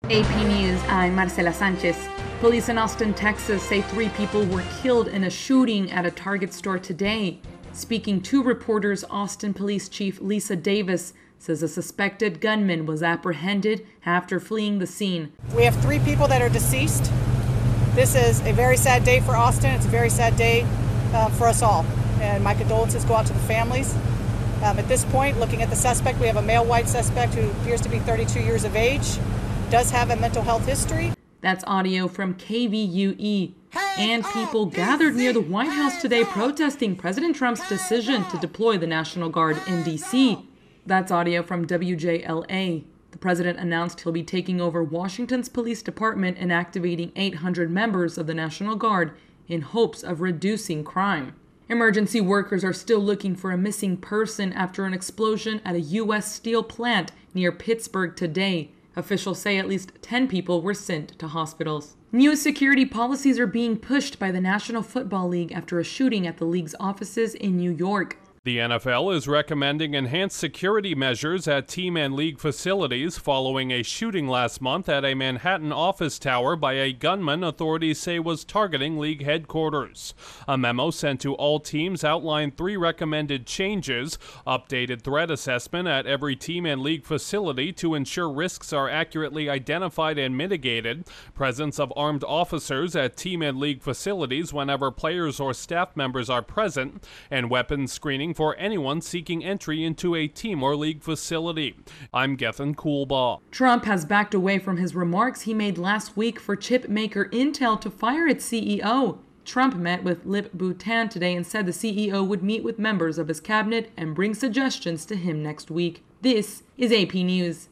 AP News, I'm Marcela Sanchez. Police in Austin, Texas say 3 people were killed in a shooting at a Target store today. Speaking to reporters, Austin Police Chief Lisa Davis says a suspected gunman was apprehended after fleeing the scene. We have 3 people that are deceased. This is a very sad day for Austin. It's a very sad day for us all. And my condolences go out to the families. At this point, looking at the suspect, we have a male white suspect who appears to be 32 years of age, does have a mental health history. That's audio from KVUE. And people gathered near the White House today protesting President Trump's decision to deploy the National Guard in D.C. That's audio from WJLA. The president announced he'll be taking over Washington's police department and activating 800 members of the National Guard in hopes of reducing crime. Emergency workers are still looking for a missing person after an explosion at a U.S. steel plant near Pittsburgh today. Officials say at least 10 people were sent to hospitals. New security policies are being pushed by the National Football League after a shooting at the league's offices in New York. The NFL is recommending enhanced security measures at team and league facilities following a shooting last month at a Manhattan office tower by a gunman authorities say was targeting league headquarters. A memo sent to all teams outlined 3 recommended changes: updated threat assessment at every team and league facility to ensure risks are accurately identified and mitigated, presence of armed officers at team and league facilities whenever players or staff members are present, and weapons screening for anyone seeking entry into a team or league facility. I'm Gethin Coolbaugh. Trump has backed away from his remarks he made last week for chip maker Intel to fire its CEO. Trump met with Lip Bhutan today and said the CEO would meet with members of his cabinet and bring suggestions to him next week. This is AP News.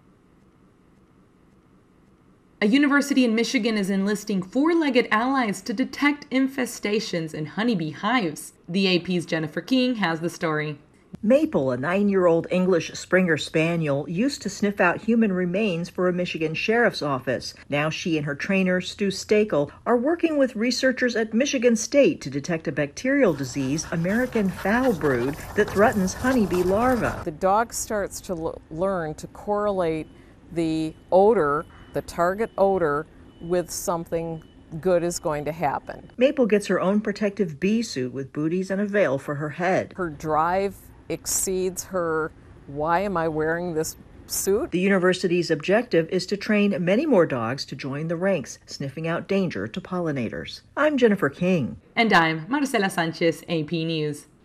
A university in Michigan is enlisting 4-legged allies to detect infestations in honeybee hives. The AP's Jennifer King has the story. Maple, a 9-year-old English Springer Spaniel, used to sniff out human remains for a Michigan sheriff's office. Now she and her trainer, Stu Stakel, are working with researchers at Michigan State to detect a bacterial disease, American foul brood, that threatens honeybee larvae. The dog starts to learn to correlate the odor, the target odor, with something good is going to happen. Maple gets her own protective bee suit with booties and a veil for her head. Her drive exceeds her, why am I wearing this suit? The university's objective is to train many more dogs to join the ranks, sniffing out danger to pollinators. I'm Jennifer King. And I'm Marcela Sanchez, AP News.